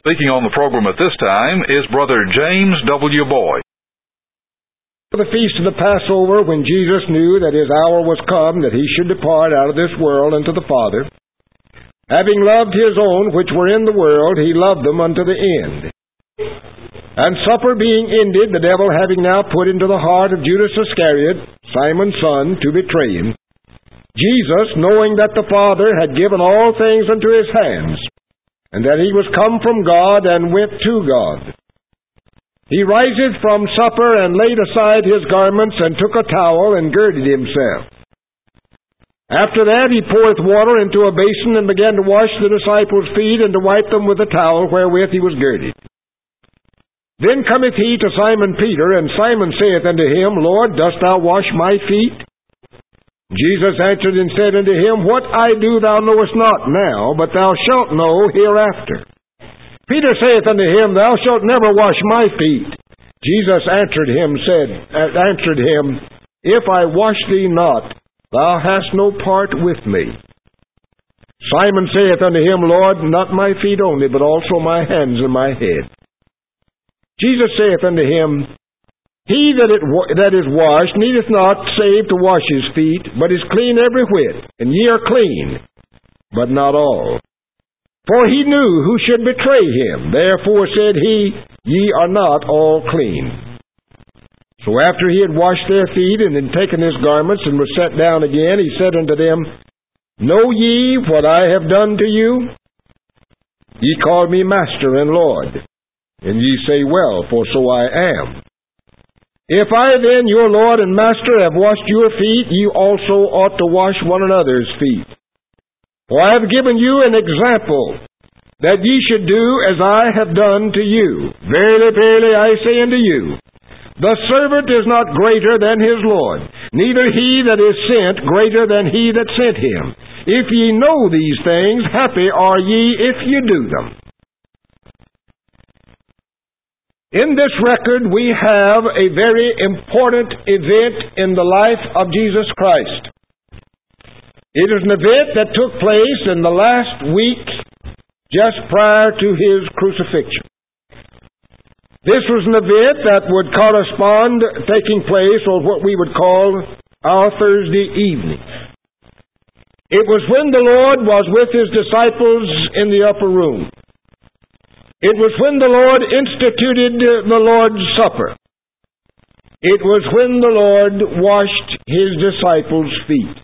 Speaking on the program at this time is Brother James W. Boyd. For the feast of the Passover, when Jesus knew that his hour was come, that he should depart out of this world unto the Father, having loved his own which were in the world, he loved them unto the end. And supper being ended, the devil having now put into the heart of Judas Iscariot, Simon's son, to betray him, Jesus, knowing that the Father had given all things unto his hands, and that he was come from God and went to God, he riseth from supper and laid aside his garments and took a towel and girded himself. After that he poureth water into a basin and began to wash the disciples' feet and to wipe them with the towel wherewith he was girded. Then cometh he to Simon Peter, and Simon saith unto him, Lord, dost thou wash my feet? Jesus answered and said unto him, What I do thou knowest not now, but thou shalt know hereafter. Peter saith unto him, Thou shalt never wash my feet. Jesus answered him, If I wash thee not, thou hast no part with me. Simon saith unto him, Lord, not my feet only, but also my hands and my head. Jesus saith unto him, He that is washed needeth not save to wash his feet, but is clean every whit, and ye are clean, but not all. For he knew who should betray him. Therefore said he, Ye are not all clean. So after he had washed their feet, and had taken his garments, and was set down again, he said unto them, Know ye what I have done to you? Ye call me Master and Lord, and ye say, Well, for so I am. If I then, your Lord and Master, have washed your feet, ye also ought to wash one another's feet. For I have given you an example, that ye should do as I have done to you. Verily, verily, I say unto you, the servant is not greater than his Lord, neither he that is sent greater than he that sent him. If ye know these things, happy are ye if ye do them. In this record, we have a very important event in the life of Jesus Christ. It is an event that took place in the last week just prior to his crucifixion. This was an event that would correspond taking place on what we would call our Thursday evening. It was when the Lord was with his disciples in the upper room. It was when the Lord instituted the Lord's Supper. It was when the Lord washed his disciples' feet.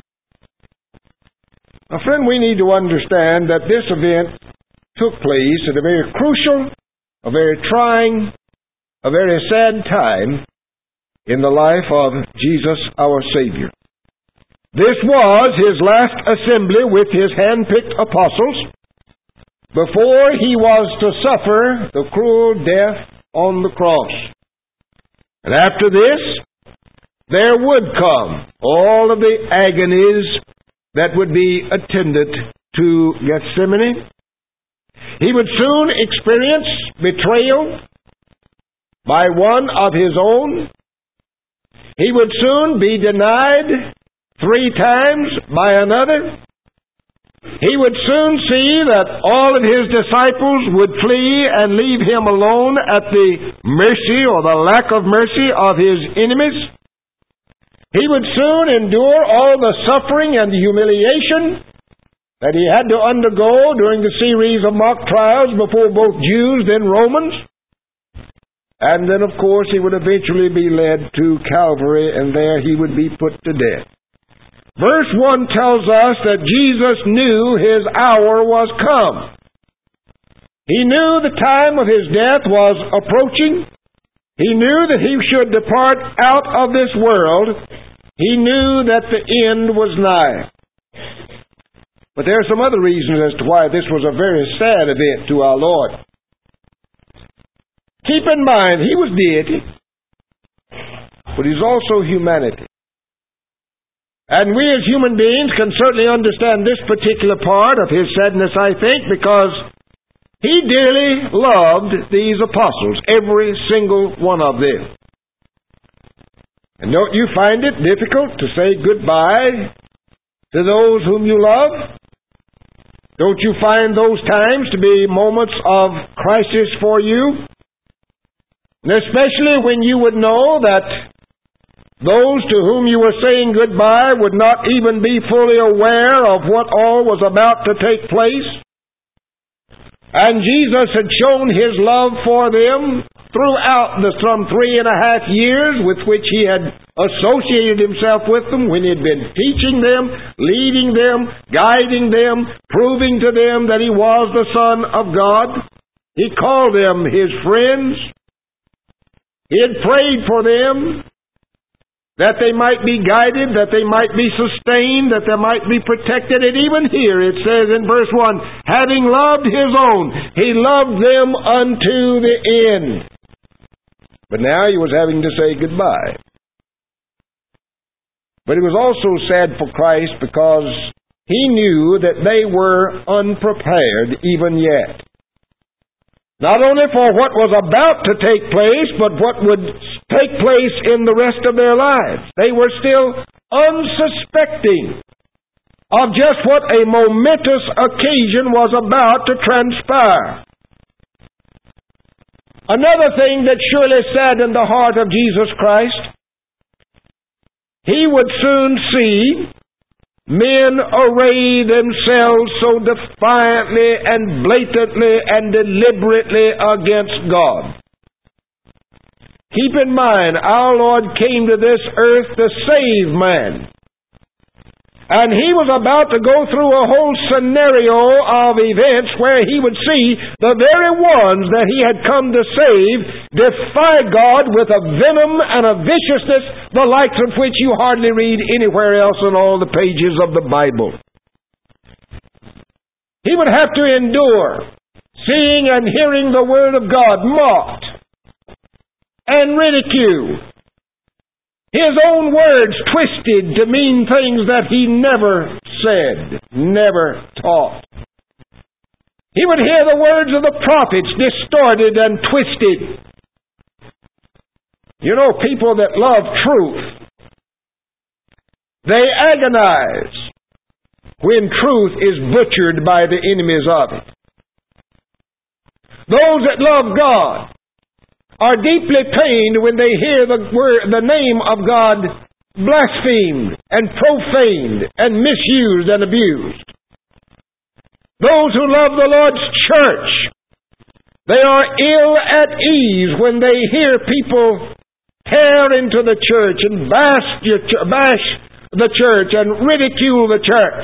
Now, friend, we need to understand that this event took place at a very crucial, a very trying, a very sad time in the life of Jesus, our Savior. This was his last assembly with his hand-picked apostles, before he was to suffer the cruel death on the cross. And after this, there would come all of the agonies that would be attendant to Gethsemane. He would soon experience betrayal by one of his own. He would soon be denied 3 times by another. He would soon see that all of his disciples would flee and leave him alone at the mercy or the lack of mercy of his enemies. He would soon endure all the suffering and the humiliation that he had to undergo during the series of mock trials before both Jews, then Romans. And then, of course, he would eventually be led to Calvary, and there he would be put to death. Verse 1 tells us that Jesus knew his hour was come. He knew the time of his death was approaching. He knew that he should depart out of this world. He knew that the end was nigh. But there are some other reasons as to why this was a very sad event to our Lord. Keep in mind, he was deity, but he's also humanity. And we as human beings can certainly understand this particular part of his sadness, I think, because he dearly loved these apostles, every single one of them. And don't you find it difficult to say goodbye to those whom you love? Don't you find those times to be moments of crisis for you? And especially when you would know that those to whom you were saying goodbye would not even be fully aware of what all was about to take place. And Jesus had shown His love for them throughout the some 3.5 years with which He had associated Himself with them, when He had been teaching them, leading them, guiding them, proving to them that He was the Son of God. He called them His friends. He had prayed for them, that they might be guided, that they might be sustained, that they might be protected. And even here it says in verse 1, having loved His own, He loved them unto the end. But now He was having to say goodbye. But it was also sad for Christ because He knew that they were unprepared even yet. Not only for what was about to take place, but what would take place in the rest of their lives. They were still unsuspecting of just what a momentous occasion was about to transpire. Another thing that surely saddened the heart of Jesus Christ, He would soon see men array themselves so defiantly and blatantly and deliberately against God. Keep in mind, our Lord came to this earth to save man. And He was about to go through a whole scenario of events where He would see the very ones that He had come to save defy God with a venom and a viciousness the likes of which you hardly read anywhere else in all the pages of the Bible. He would have to endure seeing and hearing the Word of God mocked and ridiculed. His own words twisted to mean things that He never said, never taught. He would hear the words of the prophets distorted and twisted. You know, people that love truth, they agonize when truth is butchered by the enemies of it. Those that love God are deeply pained when they hear the name of God blasphemed and profaned and misused and abused. Those who love the Lord's church, they are ill at ease when they hear people tear into the church and bash the church and ridicule the church.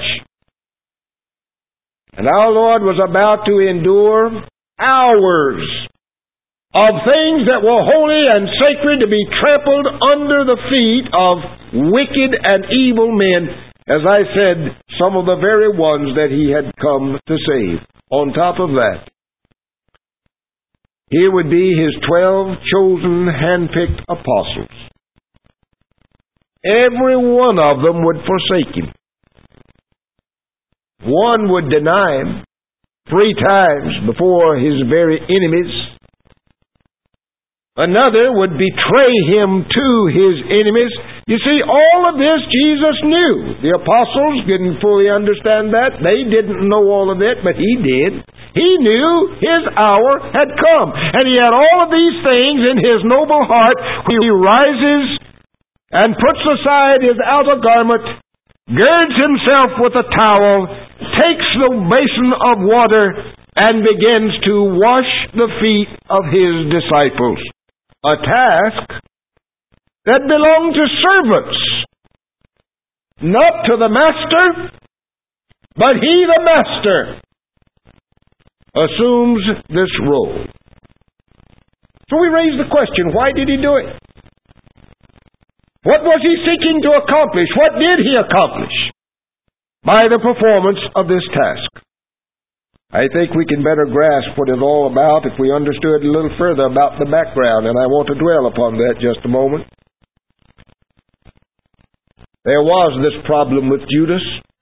And our Lord was about to endure hours of things that were holy and sacred to be trampled under the feet of wicked and evil men. As I said, some of the very ones that He had come to save. On top of that, here would be His 12 chosen, hand-picked apostles. Every one of them would forsake Him. One would deny Him 3 times before His very enemies. Another would betray Him to His enemies. You see, all of this Jesus knew. The apostles didn't fully understand that. They didn't know all of it, but He did. He knew His hour had come. And He had all of these things in His noble heart. He rises and puts aside His outer garment, girds Himself with a towel, takes the basin of water, and begins to wash the feet of His disciples. A task that belonged to servants, not to the master, but He, the master, assumes this role. So we raise the question, why did He do it? What was He seeking to accomplish? What did He accomplish by the performance of this task? I think we can better grasp what it's all about if we understood a little further about the background, and I want to dwell upon that just a moment. There was this problem with Judas.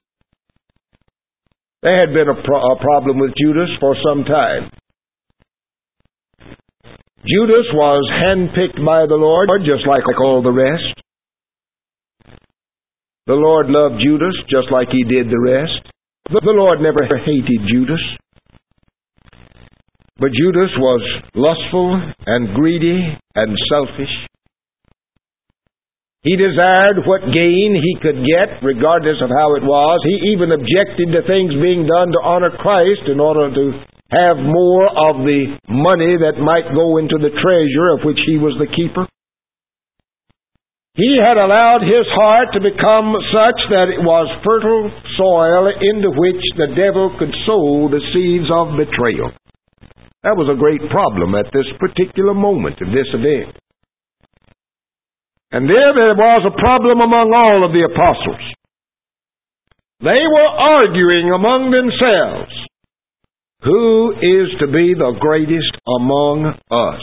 There had been a problem with Judas for some time. Judas was handpicked by the Lord, just like all the rest. The Lord loved Judas just like He did the rest. The Lord never hated Judas. But Judas was lustful and greedy and selfish. He desired what gain he could get, regardless of how it was. He even objected to things being done to honor Christ in order to have more of the money that might go into the treasure of which he was the keeper. He had allowed his heart to become such that it was fertile soil into which the devil could sow the seeds of betrayal. That was a great problem at this particular moment of this event. And there was a problem among all of the apostles. They were arguing among themselves, who is to be the greatest among us?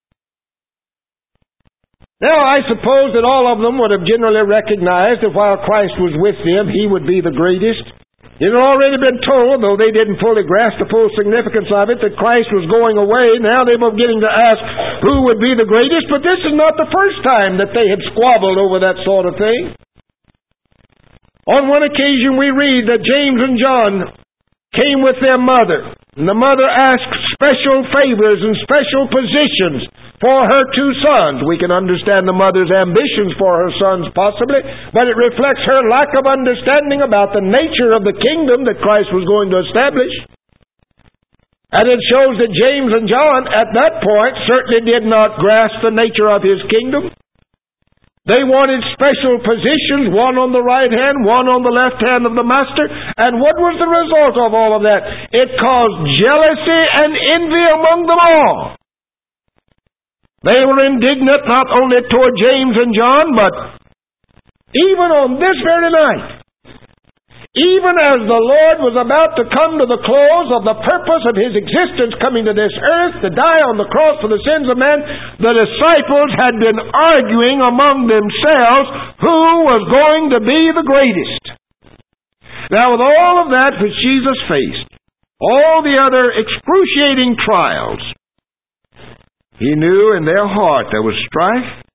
Now, I suppose that all of them would have generally recognized that while Christ was with them, He would be the greatest. It had already been told, though they didn't fully grasp the full significance of it, that Christ was going away. Now they were beginning to ask who would be the greatest, but this is not the first time that they had squabbled over that sort of thing. On one occasion we read that James and John came with their mother, and the mother asked special favors and special positions for her two sons. We can understand the mother's ambitions for her sons possibly, but it reflects her lack of understanding about the nature of the kingdom that Christ was going to establish. And it shows that James and John at that point certainly did not grasp the nature of His kingdom. They wanted special positions, one on the right hand, one on the left hand of the master. And what was the result of all of that? It caused jealousy and envy among them all. They were indignant not only toward James and John, but even on this very night, even as the Lord was about to come to the close of the purpose of His existence, coming to this earth to die on the cross for the sins of men, the disciples had been arguing among themselves who was going to be the greatest. Now, with all of that which Jesus faced, all the other excruciating trials, He knew in their heart there was strife.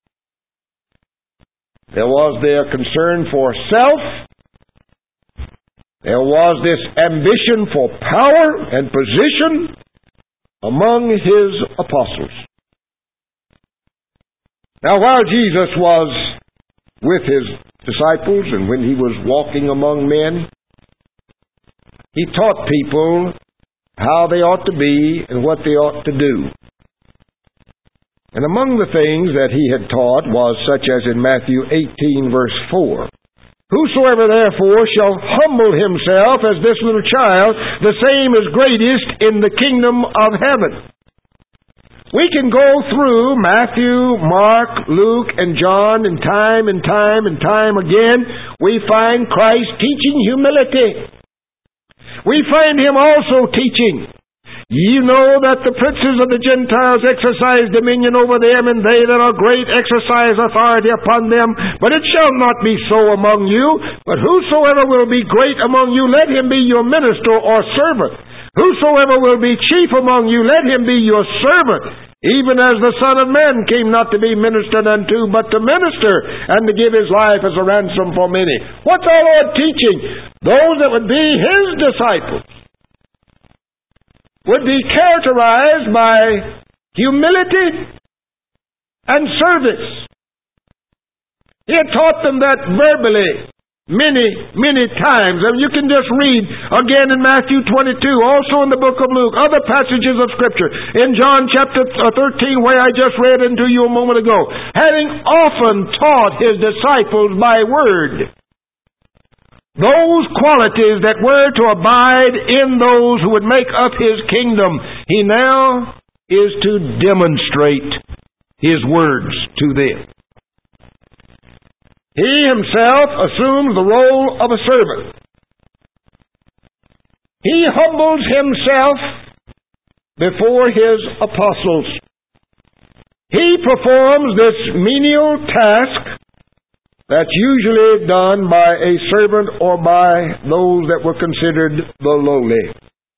There was their concern for self. There was this ambition for power and position among His apostles. Now, while Jesus was with His disciples and when He was walking among men, He taught people how they ought to be and what they ought to do. And among the things that He had taught was such as in Matthew 18, verse 4. Whosoever therefore shall humble himself as this little child, the same is greatest in the kingdom of heaven. We can go through Matthew, Mark, Luke, and John, and time again, we find Christ teaching humility. We find Him also teaching, "Ye know that the princes of the Gentiles exercise dominion over them, and they that are great exercise authority upon them. But it shall not be so among you. But whosoever will be great among you, let him be your minister or servant. Whosoever will be chief among you, let him be your servant. Even as the Son of Man came not to be ministered unto, but to minister, and to give His life as a ransom for many." What's our Lord teaching? Those that would be His disciples would be characterized by humility and service. He had taught them that verbally many times. And you can just read again in Matthew 22, also in the book of Luke, other passages of Scripture. In John chapter 13, where I just read into you a moment ago, having often taught His disciples by word those qualities that were to abide in those who would make up His kingdom, He now is to demonstrate His words to them. He Himself assumes the role of a servant. He humbles Himself before His apostles. He performs this menial task that's usually done by a servant or by those that were considered the lowly.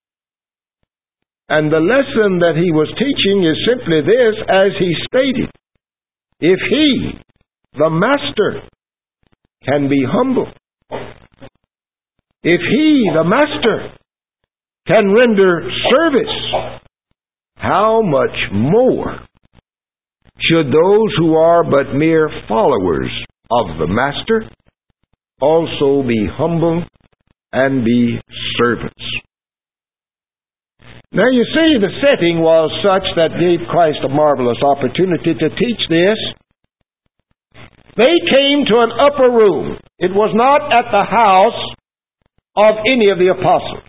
And the lesson that He was teaching is simply this, as He stated. If He, the Master, can be humble, If He, the Master, can render service, how much more should those who are but mere followers of the Master also be humble and be servants? Now you see, the setting was such that gave Christ a marvelous opportunity to teach this. They came to an upper room. It was not at the house of any of the apostles.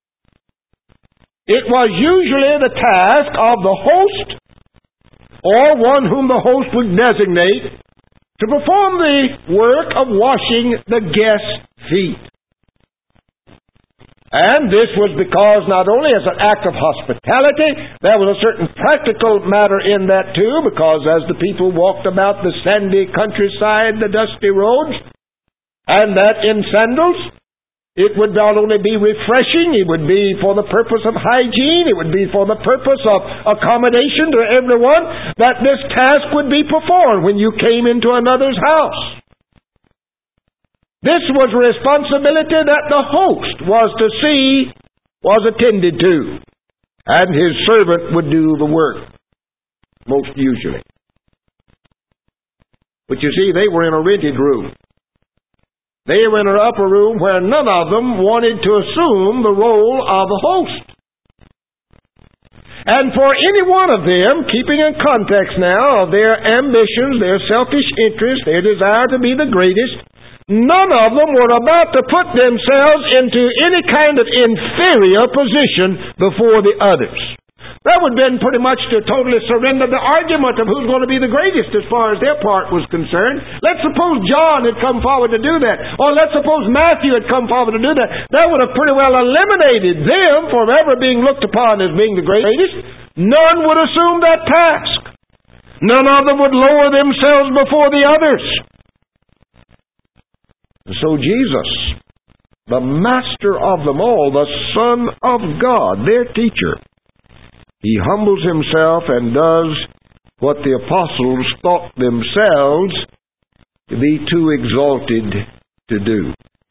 It was usually the task of the host or one whom the host would designate to perform the work of washing the guests' feet. And this was because not only as an act of hospitality, there was a certain practical matter in that too, because as the people walked about the sandy countryside, the dusty roads, and that in sandals, it would not only be refreshing, it would be for the purpose of hygiene, it would be for the purpose of accommodation to everyone, that this task would be performed when you came into another's house. This was a responsibility that the host was to see was attended to, and his servant would do the work, most usually. But you see, they were in a rented room. They were in an upper room where none of them wanted to assume the role of the host. And for any one of them, keeping in context now of their ambitions, their selfish interests, their desire to be the greatest, none of them were about to put themselves into any kind of inferior position before the others. That would have been pretty much to totally surrender the argument of who's going to be the greatest as far as their part was concerned. Let's suppose John had come forward to do that, or let's suppose Matthew had come forward to do that. That would have pretty well eliminated them from ever being looked upon as being the greatest. None would assume that task. None of them would lower themselves before the others. So Jesus, the Master of them all, the Son of God, their teacher, He humbles Himself and does what the apostles thought themselves to be too exalted to do.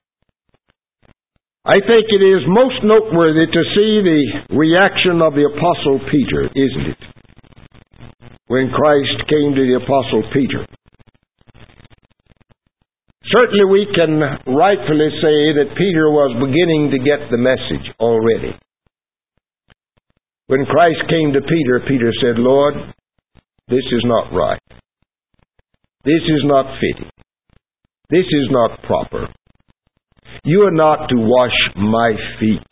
I think it is most noteworthy to see the reaction of the Apostle Peter, isn't it? When Christ came to the Apostle Peter. Certainly we can rightfully say that Peter was beginning to get the message already. When Christ came to Peter, Peter said, Lord, this is not right. This is not fitting. This is not proper. You are not to wash my feet.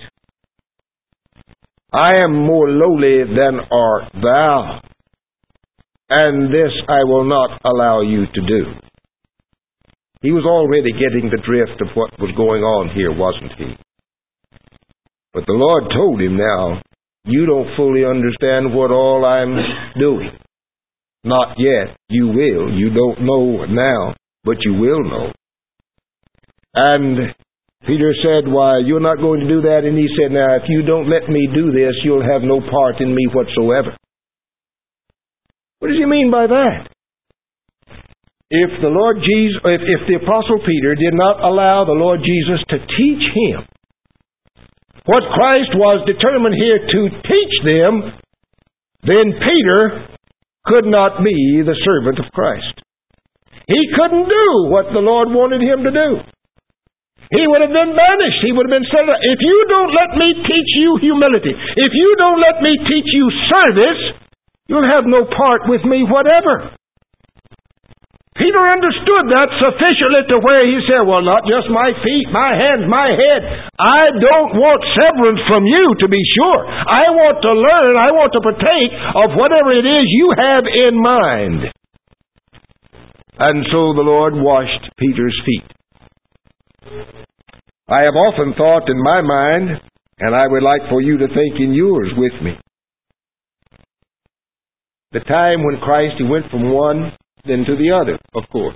I am more lowly than art thou, and this I will not allow you to do. He was already getting the drift of what was going on here, wasn't he? But the Lord told him now, you don't fully understand what all I'm doing. Not yet. You will. You don't know now, but you will know. And Peter said, why, you're not going to do that? And he said, now, if you don't let me do this, you'll have no part in me whatsoever. What does he mean by that? If the Lord Jesus, if the Apostle Peter did not allow the Lord Jesus to teach him what Christ was determined here to teach them, then Peter could not be the servant of Christ. He couldn't do what the Lord wanted him to do. He would have been banished. He would have been said, if you don't let me teach you humility, if you don't let me teach you service, you'll have no part with me whatever. Peter understood that sufficiently to where he said, well, not just my feet, my hands, my head. I don't want severance from you, to be sure. I want to learn, I want to partake of whatever it is you have in mind. And so the Lord washed Peter's feet. I have often thought in my mind, and I would like for you to think in yours with me, the time when Christ, He went from one then to the other, of course.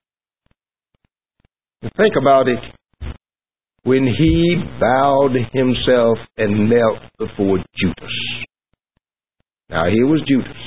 And think about it. When He bowed Himself and knelt before Judas. Now here was Judas.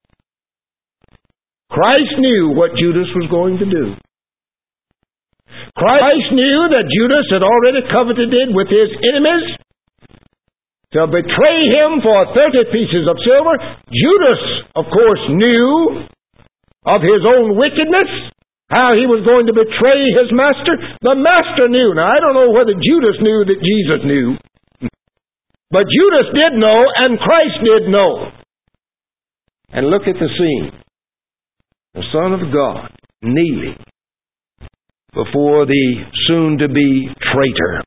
Christ knew what Judas was going to do. Christ knew that Judas had already coveted with his enemies to betray him for 30 pieces of silver. Judas, of course, knew of his own wickedness, how he was going to betray his master. The master knew. Now, I don't know whether Judas knew that Jesus knew, but Judas did know, and Christ did know. And look at the scene. The Son of God kneeling before the soon-to-be traitor.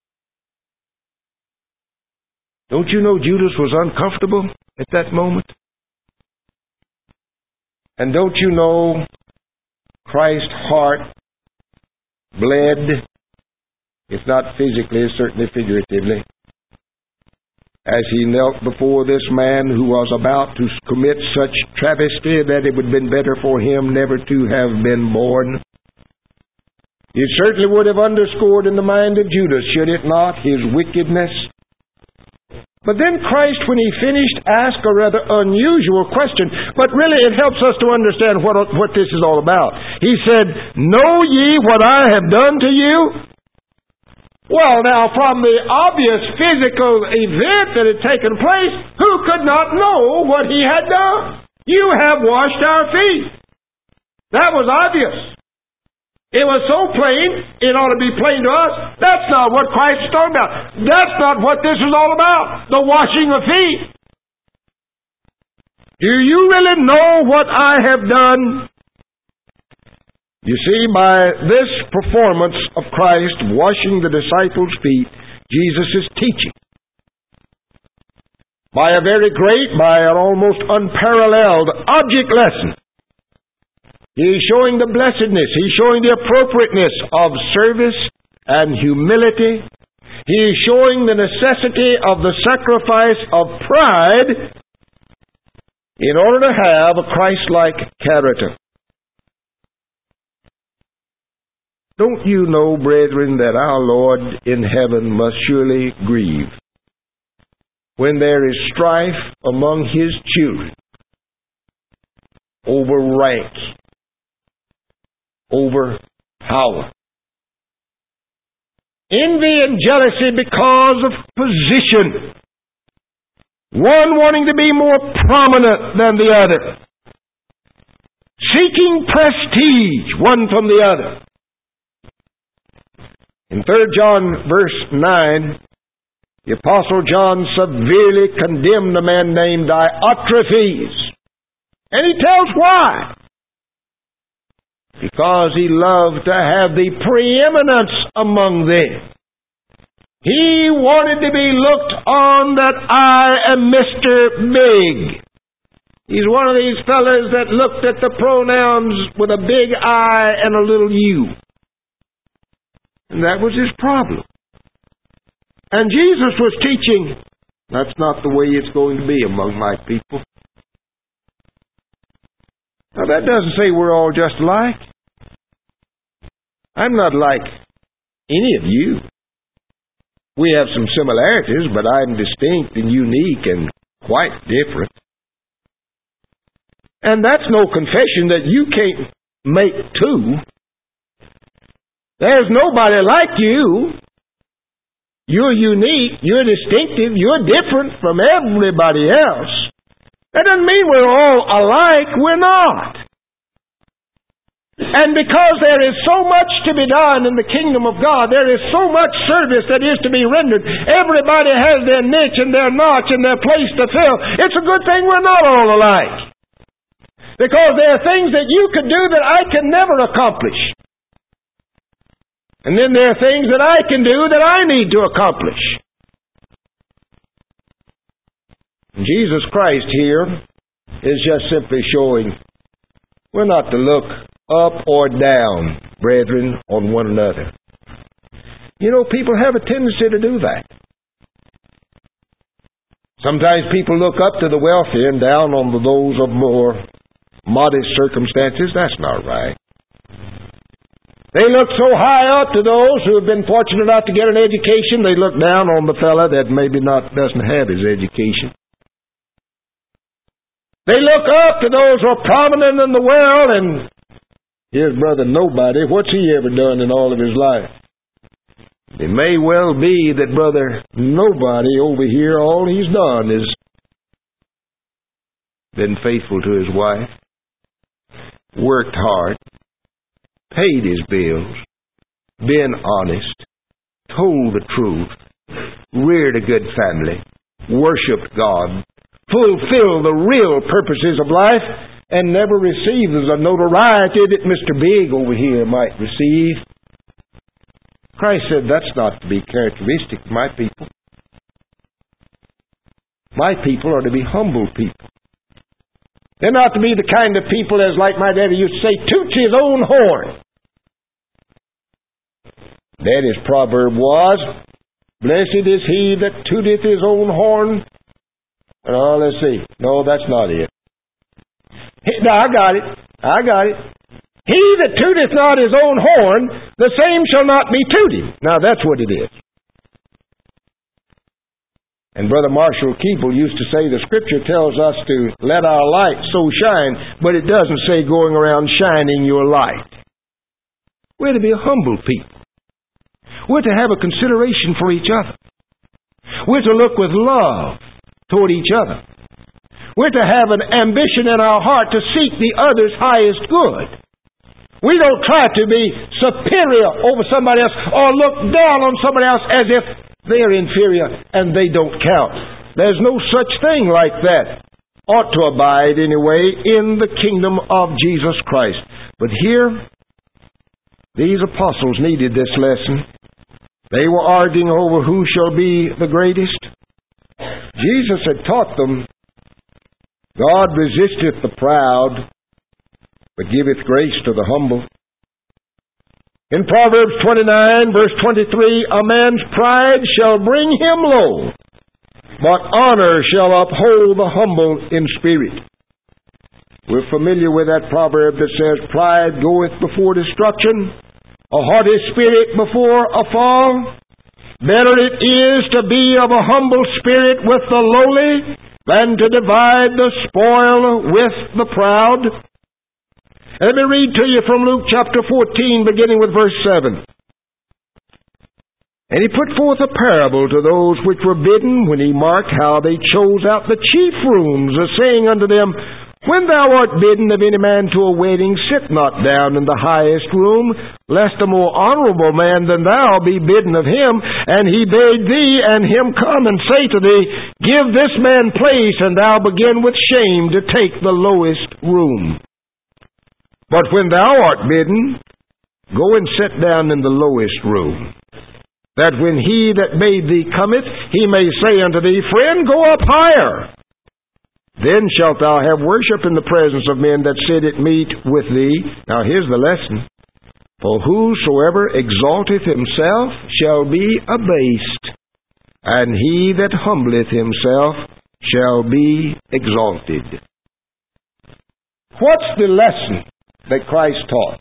Don't you know Judas was uncomfortable at that moment? And don't you know Christ's heart bled, if not physically, certainly figuratively, as he knelt before this man who was about to commit such travesty that it would have been better for him never to have been born. It certainly would have underscored in the mind of Judas, should it not, his wickedness. But then Christ, when he finished, asked a rather unusual question, but really it helps us to understand what this is all about. He said, "Know ye what I have done to you?" Well, now, from the obvious physical event that had taken place, who could not know what he had done? You have washed our feet. That was obvious. It was so plain, it ought to be plain to us. That's not what Christ is talking about. That's not what this is all about, the washing of feet. Do you really know what I have done? You see, by this performance of Christ washing the disciples' feet, Jesus is teaching. By a very great, by an almost unparalleled object lesson. He's showing the blessedness. He's showing the appropriateness of service and humility. He is showing the necessity of the sacrifice of pride in order to have a Christ-like character. Don't you know, brethren, that our Lord in heaven must surely grieve when there is strife among His children over rank, over power, envy and jealousy because of position, one wanting to be more prominent than the other, seeking prestige one from the other. In 3 John verse 9, the Apostle John severely condemned a man named Diotrephes. And he tells why. Because he loved to have the preeminence among them. He wanted to be looked on that I am Mr. Big. He's one of these fellas that looked at the pronouns with a big I and a little U. And that was his problem. And Jesus was teaching, that's not the way it's going to be among my people. Now that doesn't say we're all just alike. I'm not like any of you. We have some similarities, but I'm distinct and unique and quite different. And that's no confession that you can't make too. There's nobody like you. You're unique, you're distinctive, you're different from everybody else. That doesn't mean we're all alike. We're not. And because there is so much to be done in the kingdom of God, there is so much service that is to be rendered. Everybody has their niche and their notch and their place to fill. It's a good thing we're not all alike. Because there are things that you could do that I can never accomplish. And then there are things that I can do that I need to accomplish. Jesus Christ here is just simply showing we're not to look up or down, brethren, on one another. You know, people have a tendency to do that. Sometimes people look up to the wealthy and down on those of more modest circumstances. That's not right. They look so high up to those who have been fortunate enough to get an education, they look down on the fella that maybe doesn't have his education. They look up to those who are prominent in the world and Here's Brother Nobody. What's he ever done in all of his life? It may well be that Brother Nobody over here, all he's done is been faithful to his wife, worked hard, paid his bills, been honest, told the truth, reared a good family, worshiped God, fulfilled the real purposes of life, and never received the notoriety that Mr. Big over here might receive. Christ said that's not to be characteristic of my people. My people are to be humble people. They're not to be the kind of people, as like my daddy used to say, toots his own horn. Daddy's proverb was, blessed is he that tooteth his own horn. Oh, let's see. No, that's not it. No, I got it. He that tooteth not his own horn, the same shall not be tooted. Now, that's what it is. And Brother Marshall Keeble used to say the Scripture tells us to let our light so shine, but it doesn't say going around shining your light. We're to be a humble people. We're to have a consideration for each other. We're to look with love toward each other. We're to have an ambition in our heart to seek the other's highest good. We don't try to be superior over somebody else or look down on somebody else as if they're inferior and they don't count. There's no such thing like that. Ought to abide, anyway, in the kingdom of Jesus Christ. But here, these apostles needed this lesson. They were arguing over who shall be the greatest. Jesus had taught them, God resisteth the proud, but giveth grace to the humble. In Proverbs 29, verse 23, a man's pride shall bring him low, but honor shall uphold the humble in spirit. We're familiar with that proverb that says, pride goeth before destruction, a haughty spirit before a fall. Better it is to be of a humble spirit with the lowly than to divide the spoil with the proud. Let me read to you from Luke chapter 14, beginning with verse 7. And he put forth a parable to those which were bidden, when he marked how they chose out the chief rooms, saying unto them, when thou art bidden of any man to a wedding, sit not down in the highest room, lest a more honorable man than thou be bidden of him. And he bade thee and him come and say to thee, give this man place, and thou begin with shame to take the lowest room. But when thou art bidden, go and sit down in the lowest room, that when he that bade thee cometh, he may say unto thee, friend, go up higher. Then shalt thou have worship in the presence of men that sit at meat with thee. Now here's the lesson. For whosoever exalteth himself shall be abased, and he that humbleth himself shall be exalted. What's the lesson that Christ taught?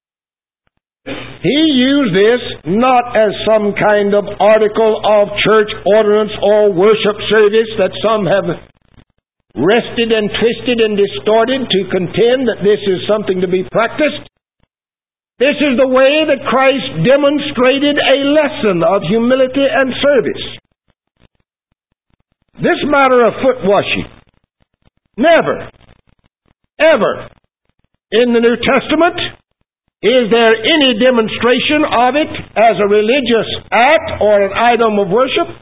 He used this not as some kind of article of church ordinance or worship service that some have wrested and twisted and distorted to contend that this is something to be practiced. This is the way that Christ demonstrated a lesson of humility and service. This matter of foot washing, never, ever in the New Testament is there any demonstration of it as a religious act or an item of worship.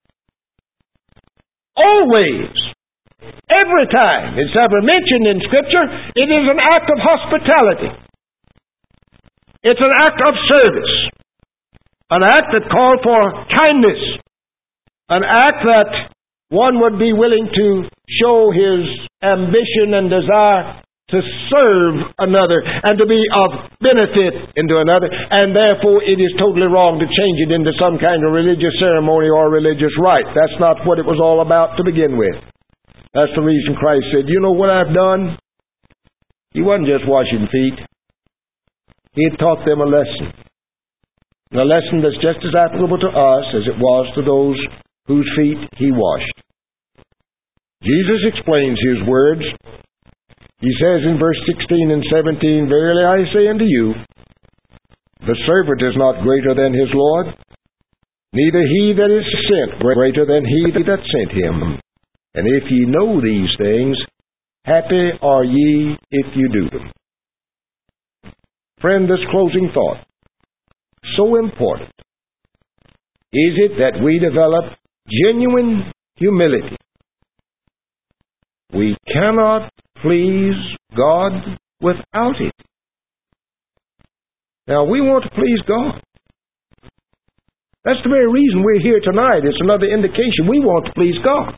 Always, every time it's ever mentioned in Scripture, it is an act of hospitality. It's an act of service. An act that called for kindness. An act that one would be willing to show his ambition and desire to serve another and to be of benefit into another, and therefore it is totally wrong to change it into some kind of religious ceremony or religious rite. That's not what it was all about to begin with. That's the reason Christ said, you know what I've done? He wasn't just washing feet. He had taught them a lesson. A lesson that's just as applicable to us as it was to those whose feet he washed. Jesus explains his words. He says in verse 16 and 17, Verily I say unto you, the servant is not greater than his Lord, neither he that is sent greater than he that sent him. And if ye know these things, happy are ye if you do them. Friend, this closing thought, so important. Is it that we develop genuine humility? We cannot please God without it. Now, we want to please God. That's the very reason we're here tonight. It's another indication we want to please God.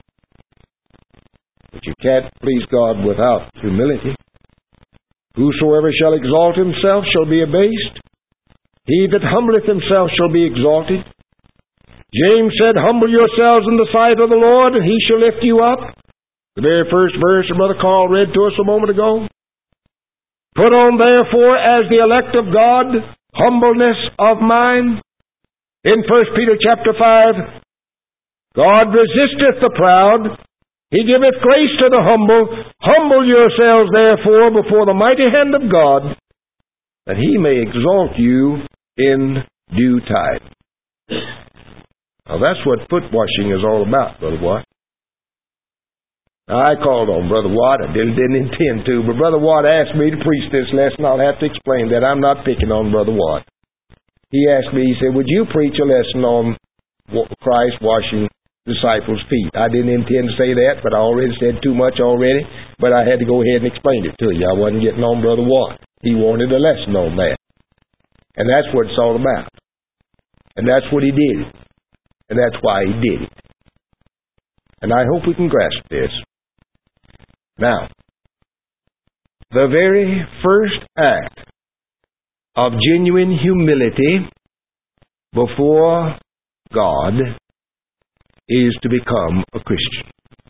But you can't please God without humility. Whosoever shall exalt himself shall be abased. He that humbleth himself shall be exalted. James said, Humble yourselves in the sight of the Lord, and he shall lift you up. The very first verse that Brother Carl read to us a moment ago. Put on therefore as the elect of God, humbleness of mind. In 1 Peter chapter 5, God resisteth the proud, He giveth grace to the humble. Humble yourselves therefore before the mighty hand of God, that He may exalt you in due time. Now that's what foot washing is all about, Brother Watt. Now, I called on Brother Watt. I didn't intend to, but Brother Watt asked me to preach this lesson. I'll have to explain that. I'm not picking on Brother Watt. He asked me, he said, would you preach a lesson on Christ washing disciples' feet? I didn't intend to say that, but I already said too much already, but I had to go ahead and explain it to you. I wasn't getting on Brother Watt. He wanted a lesson on that. And that's what it's all about. And that's what he did. And that's why he did it. And I hope we can grasp this. Now, the very first act of genuine humility before God is to become a Christian.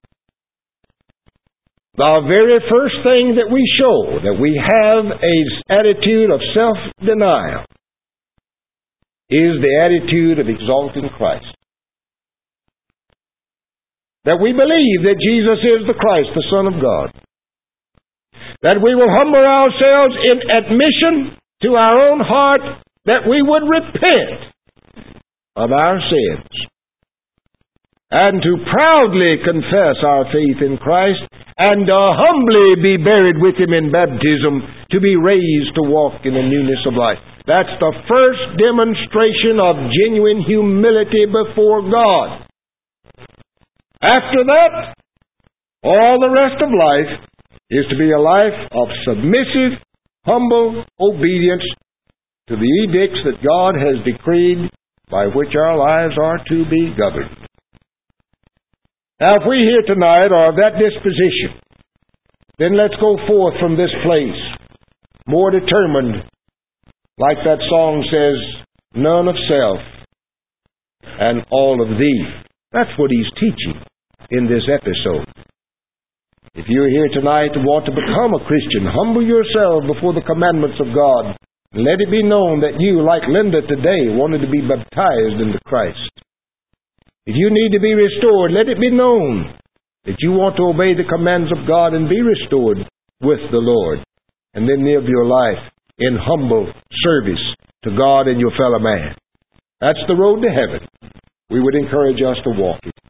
The very first thing that we show that we have an attitude of self-denial is the attitude of exalting Christ. That we believe that Jesus is the Christ, the Son of God. That we will humble ourselves in admission to our own heart that we would repent of our sins. And to proudly confess our faith in Christ and humbly be buried with Him in baptism to be raised to walk in the newness of life. That's the first demonstration of genuine humility before God. After that, all the rest of life is to be a life of submissive, humble obedience to the edicts that God has decreed by which our lives are to be governed. Now, if we here tonight are of that disposition, then let's go forth from this place more determined, like that song says, none of self and all of thee. That's what he's teaching in this episode. If you're here tonight and want to become a Christian, humble yourself before the commandments of God. And let it be known that you, like Linda today, wanted to be baptized into Christ. If you need to be restored, let it be known that you want to obey the commands of God and be restored with the Lord. And then live your life in humble service to God and your fellow man. That's the road to heaven. We would encourage us to walk it.